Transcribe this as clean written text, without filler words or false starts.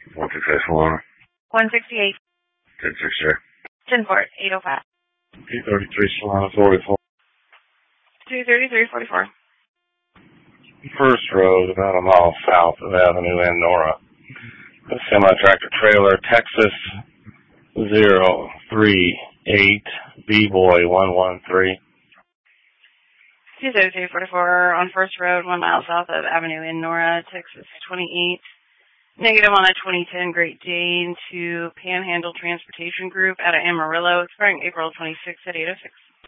168. 168. 1060. 10-4, 805. 233 Solana 44. 233-44. First road, about a mile south of Avenue N, Nora. A semi-tractor trailer, Texas 038 B-Boy 113. 233-44 on First Road, 1 mile south of Avenue N, Nora, Texas 28. Negative on a 2010 Great Dane to Panhandle Transportation Group out of Amarillo, expiring April 26 at 8:06.